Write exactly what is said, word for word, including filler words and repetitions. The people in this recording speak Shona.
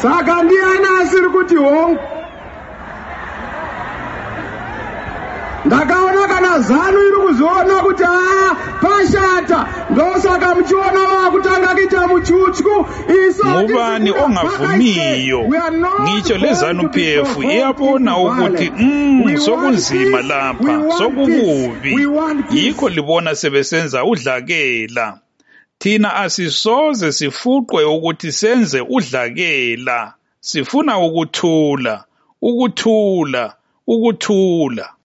saka ndiyani asiri kuti hongu. Ndakaona kana zanu iri kuzoona kuti aa pashata ndosaka muchiona vakutanga kuita muchutyu. Ngubani ongavumiyo ngitsho lezanu P F iyabona ukuthi mm sokunzima lapha sokukubi yikho libona sebesenza udlakela. Thina asisoze sifuqwe ukuthi senze udlakela, sifuna ukuthula ukuthula ukuthula.